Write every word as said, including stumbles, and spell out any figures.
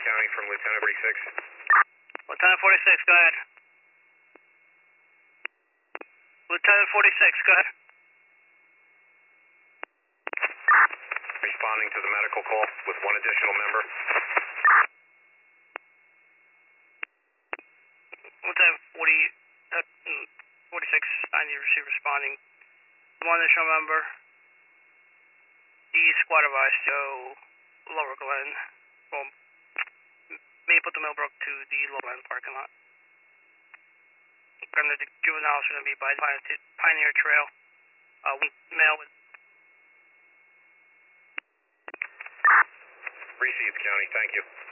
County from Lieutenant forty-six. Lieutenant forty-six, go ahead. Lieutenant forty-six, go ahead. Responding to the medical call with one additional member. Lieutenant forty, uh, forty-six, I need to receive responding. One additional member. The squad advised to Lower Glen. Well, Maple to Millbrook to the low end parking lot. And the juveniles are going to be by the Pioneer Trail. Uh, male with. Received, County. Thank you.